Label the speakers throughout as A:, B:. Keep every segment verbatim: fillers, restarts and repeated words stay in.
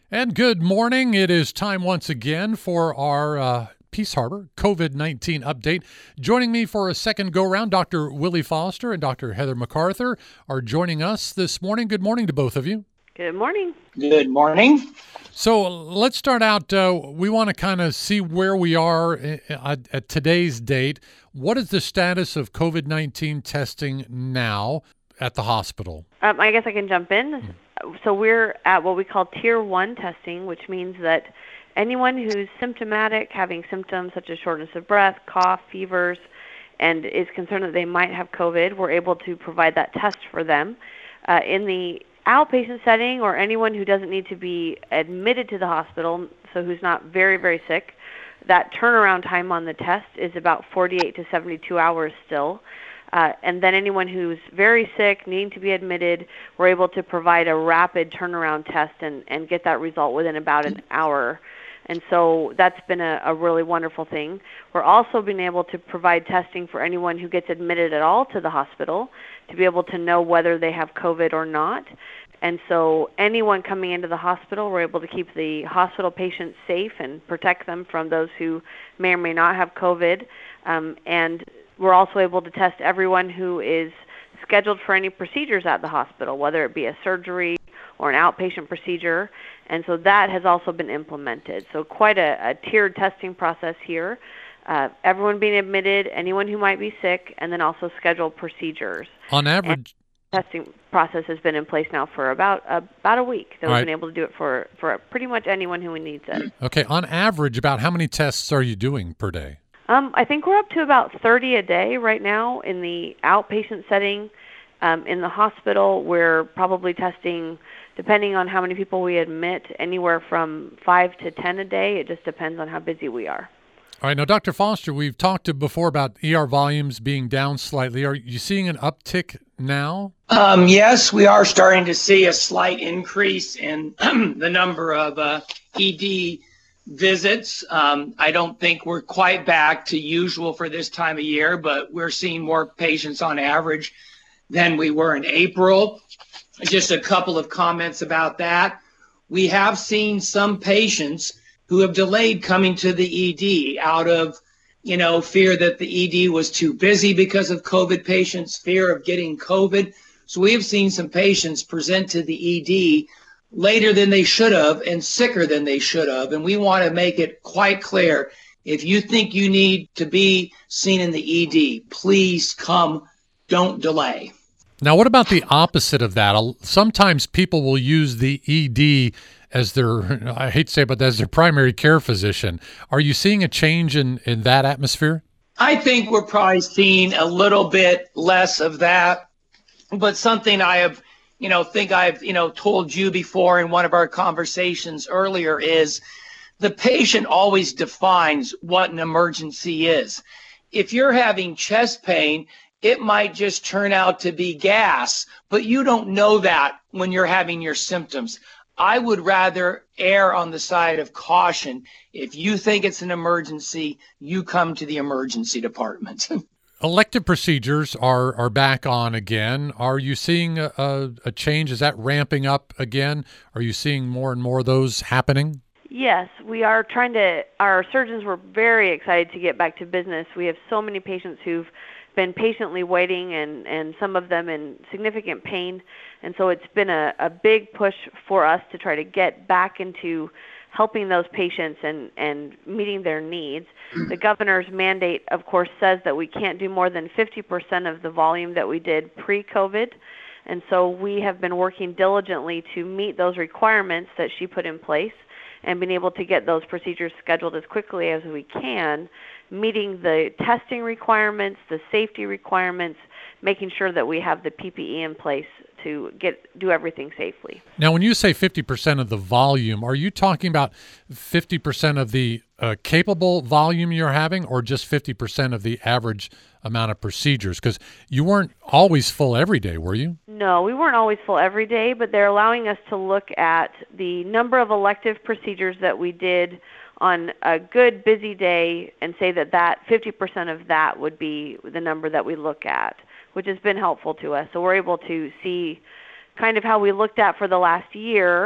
A: And good morning. It is time once again for our uh, Peace Harbor COVID nineteen update. Joining me for a second go round, Doctor Willie Foster and Doctor Heather MacArthur are joining us this morning. Good morning to both of you.
B: Good morning.
C: Good morning.
A: So let's start out. Uh, we want to kind of see where we are at, at today's date. What is the status of COVID nineteen testing now at the hospital?
B: Um, I guess I can jump in. So we're at what we call Tier one testing, which means that anyone who's symptomatic, having symptoms such as shortness of breath, cough, fevers, and is concerned that they might have COVID, we're able to provide that test for them. Uh, in the outpatient setting, or anyone who doesn't need to be admitted to the hospital, so who's not very, very sick, that turnaround time on the test is about forty-eight to seventy-two hours still. Uh, and then anyone who's very sick, needing to be admitted, we're able to provide a rapid turnaround test and, and get that result within about an hour. And so that's been a, a really wonderful thing. We're also being able to provide testing for anyone who gets admitted at all to the hospital to be able to know whether they have COVID or not. And so anyone coming into the hospital, we're able to keep the hospital patients safe and protect them from those who may or may not have COVID. Um, and we're also able to test everyone who is scheduled for any procedures at the hospital, whether it be a surgery or an outpatient procedure. And so that has also been implemented. So quite a, a tiered testing process here. Uh, everyone being admitted, anyone who might be sick, and then also scheduled procedures.
A: On average,
B: and testing process has been in place now for about uh, about a week. So we've
A: right.
B: been able to do it for, for pretty much anyone who needs it.
A: Okay, on average, about how many tests are you doing per day?
B: Um, I think we're up to about thirty a day right now in the outpatient setting. Um, in the hospital, we're probably testing, depending on how many people we admit, anywhere from five to ten a day. It just depends on how busy we are.
A: All right. Now, Doctor Foster, we've talked before about E R volumes being down slightly. Are you seeing an uptick now?
C: Um, yes, we are starting to see a slight increase in the number of uh, E D visits. Um, I don't think we're quite back to usual for this time of year, but we're seeing more patients on average than we were in April. Just a couple of comments about that. We have seen some patients who have delayed coming to the E D out of, you know, fear that the E D was too busy because of COVID patients, fear of getting COVID. So we have seen some patients present to the E D later than they should have and sicker than they should have. And we want to make it quite clear, if you think you need to be seen in the E D, please come, don't delay.
A: Now, what about the opposite of that? Sometimes people will use the E D as their, I hate to say it, but as their primary care physician. Are you seeing a change in, in that atmosphere?
C: I think we're probably seeing a little bit less of that, but something I have, you know, think I've, you know, told you before in one of our conversations earlier is the patient always defines what an emergency is. If you're having chest pain, it might just turn out to be gas, but you don't know that when you're having your symptoms. I would rather err on the side of caution. If you think it's an emergency, you come to the emergency department.
A: Elective procedures are, are back on again. Are you seeing a, a, a change? Is that ramping up again? Are you seeing more and more of those happening?
B: Yes, we are trying to, our surgeons were very excited to get back to business. We have so many patients who've been patiently waiting and, and some of them in significant pain. And so it's been a, a big push for us to try to get back into helping those patients and, and meeting their needs. The governor's mandate, of course, says that we can't do more than fifty percent of the volume that we did pre-COVID. And so we have been working diligently to meet those requirements that she put in place and been able to get those procedures scheduled as quickly as we can, meeting the testing requirements, the safety requirements, making sure that we have the P P E in place to get do everything safely.
A: Now, when you say fifty percent of the volume, are you talking about fifty percent of the uh, capable volume you're having, or just fifty percent of the average amount of procedures? Because you weren't always full every day, were you?
B: No, we weren't always full every day, but they're allowing us to look at the number of elective procedures that we did on a good busy day and say that that fifty percent of that would be the number that we look at, which has been helpful to us. So we're able to see kind of how we looked at for the last year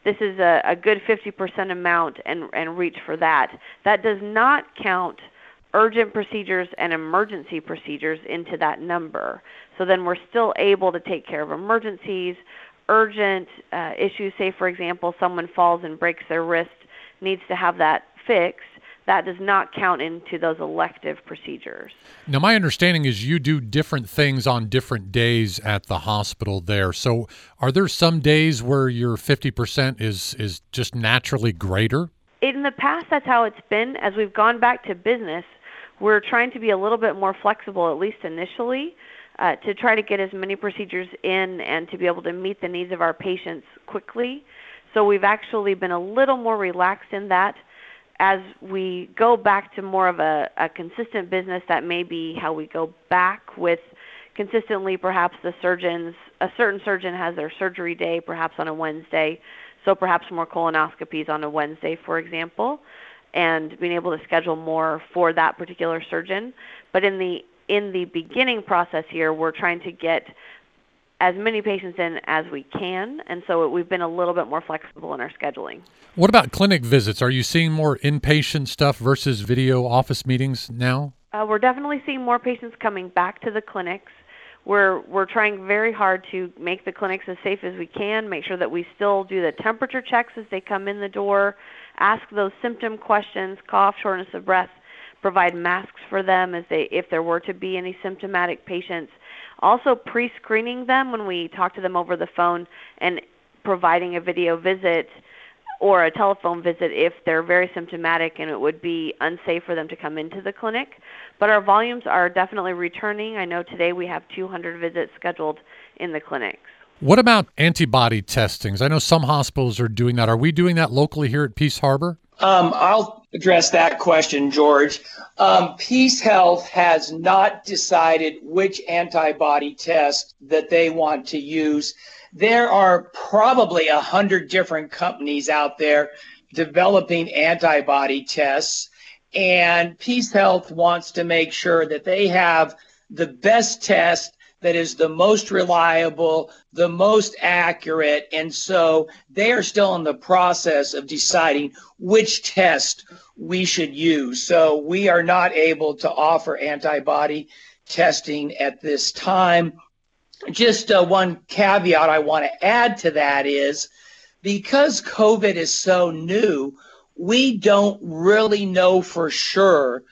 B: this is a, a good fifty percent amount and, and reach for that. That does not count urgent procedures and emergency procedures into that number. So then we're still able to take care of emergencies, urgent uh, issues. Say, for example, someone falls and breaks their wrist, needs to have that fixed. That does not count into those elective procedures.
A: Now, my understanding is you do different things on different days at the hospital there. So are there some days where your fifty percent is, is just naturally greater?
B: In the past, that's how it's been. As we've gone back to business, we're trying to be a little bit more flexible, at least initially, uh, to try to get as many procedures in and to be able to meet the needs of our patients quickly. So we've actually been a little more relaxed in that. As we go back to more of a, a consistent business, that may be how we go back with consistently perhaps the surgeons, a certain surgeon has their surgery day perhaps on a Wednesday, so perhaps more colonoscopies on a Wednesday, for example, and being able to schedule more for that particular surgeon. But in the in the beginning process here, we're trying to get as many patients in as we can, and so we've been a little bit more flexible in our scheduling.
A: What about clinic visits? Are you seeing more inpatient stuff versus video office meetings now?
B: Uh, we're definitely seeing more patients coming back to the clinics. We're we're trying very hard to make the clinics as safe as we can, make sure that we still do the temperature checks as they come in the door, ask those symptom questions, cough, shortness of breath, provide masks for them as they if there were to be any symptomatic patients. Also pre-screening them when we talk to them over the phone and providing a video visit or a telephone visit if they're very symptomatic and it would be unsafe for them to come into the clinic. But our volumes are definitely returning. I know today we have two hundred visits scheduled in the clinics.
A: What about antibody testings? I know some hospitals are doing that. Are we doing that locally here at Peace Harbor?
C: Um, I'll address that question, George. Um, Peace Health has not decided which antibody test that they want to use. There are probably a hundred different companies out there developing antibody tests, and Peace Health wants to make sure that they have the best test that is the most reliable, the most accurate, and so they are still in the process of deciding which test we should use. So we are not able to offer antibody testing at this time. Just uh, one caveat I want to add to that is because COVID is so new, we don't really know for sure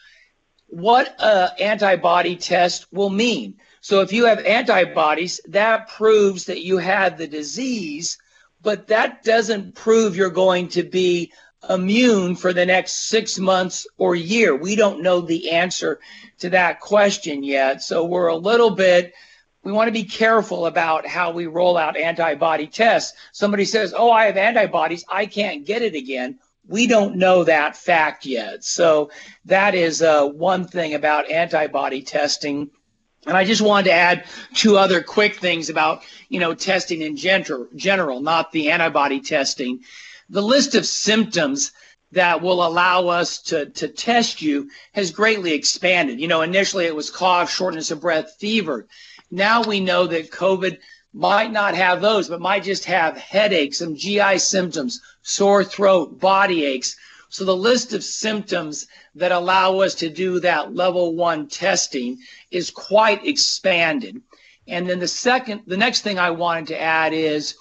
C: what an antibody test will mean. So if you have antibodies, that proves that you had the disease, but that doesn't prove you're going to be immune for the next six months or year. We don't know the answer to that question yet. So we're a little bit, we want to be careful about how we roll out antibody tests. Somebody says, oh, I have antibodies, I can't get it again. We don't know that fact yet. So that is uh, one thing about antibody testing. And I just wanted to add two other quick things about, you know, testing in general, general, not the antibody testing. The list of symptoms that will allow us to, to test you has greatly expanded. You know, initially it was cough, shortness of breath, fever. Now we know that COVID might not have those, but might just have headaches, some G I symptoms, sore throat, body aches. So the list of symptoms that allow us to do that level one testing is quite expanded. And then the second, the next thing I wanted to add is,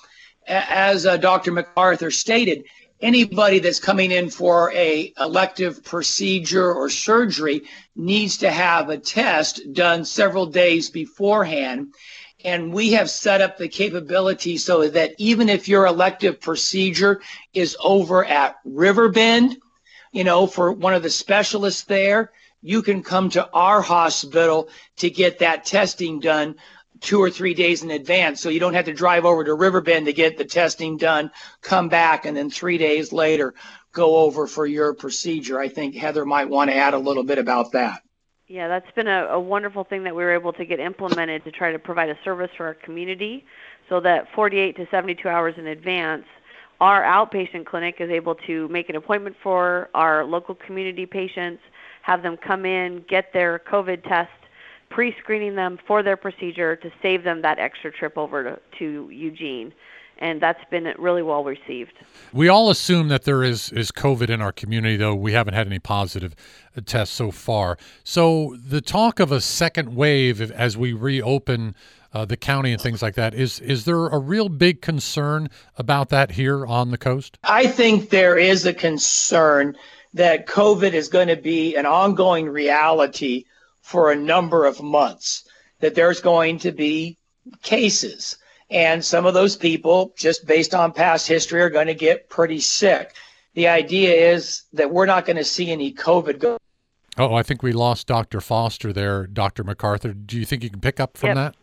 C: as uh, Doctor MacArthur stated, anybody that's coming in for a elective procedure or surgery needs to have a test done several days beforehand. And we have set up the capability so that even if your elective procedure is over at Riverbend, you know, for one of the specialists there, you can come to our hospital to get that testing done two or three days in advance. So you don't have to drive over to Riverbend to get the testing done, come back, and then three days later go over for your procedure. I think Heather might want to add a little bit about that.
B: Yeah, that's been a, a wonderful thing that we were able to get implemented to try to provide a service for our community so that forty-eight to seventy-two hours in advance, our outpatient clinic is able to make an appointment for our local community patients, have them come in, get their COVID test, pre-screening them for their procedure to save them that extra trip over to, to Eugene. and that's been really well received.
A: We all assume that there is, is COVID in our community, though we haven't had any positive tests so far. So the talk of a second wave as we reopen uh, the county and things like that, is, is there a real big concern about that here on the coast?
C: I think there is a concern that COVID is going to be an ongoing reality for a number of months, that there's going to be cases. And some of those people, just based on past history, are going to get pretty sick. The idea is that we're not going to see any COVID go.
A: Oh, I think we lost Doctor Foster there, Doctor MacArthur. Do you think you can pick up from
B: Yep.
A: that?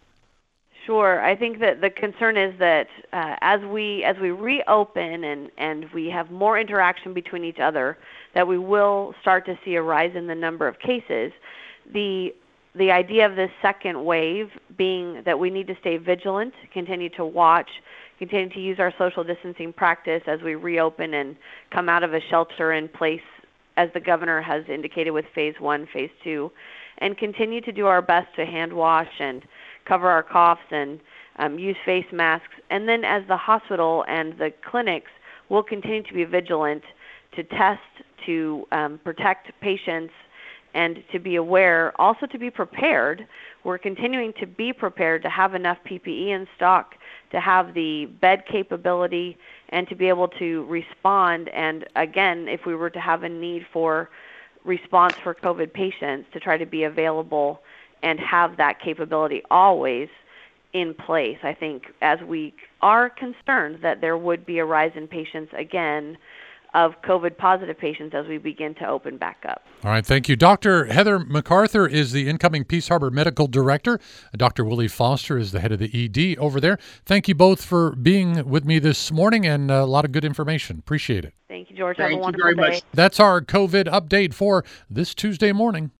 B: Sure. I think that the concern is that uh, as we as we reopen and, and we have more interaction between each other, that we will start to see a rise in the number of cases. The the idea of this second wave being that we need to stay vigilant, continue to watch, continue to use our social distancing practice as we reopen and come out of a shelter in place, as the governor has indicated with phase one, phase two, and continue to do our best to hand wash and cover our coughs and um, use face masks. And then as the hospital and the clinics will continue to be vigilant to test, to um, protect patients, and to be aware, also to be prepared. We're continuing to be prepared to have enough P P E in stock, to have the bed capability, and to be able to respond. And again, if we were to have a need for response for COVID patients, to try to be available and have that capability always in place. I think as we are concerned that there would be a rise in patients again, of COVID positive patients as we begin to open back up.
A: All right, thank you. Doctor Heather MacArthur is the incoming Peace Harbor Medical Director. Doctor Willie Foster is the head of the E D over there. Thank you both for being with me this morning, and a lot of good information. Appreciate it.
B: Thank you, George.
C: Thank
B: Have a
C: you
B: wonderful
C: very
B: day.
C: much.
A: That's our COVID update for this Tuesday morning.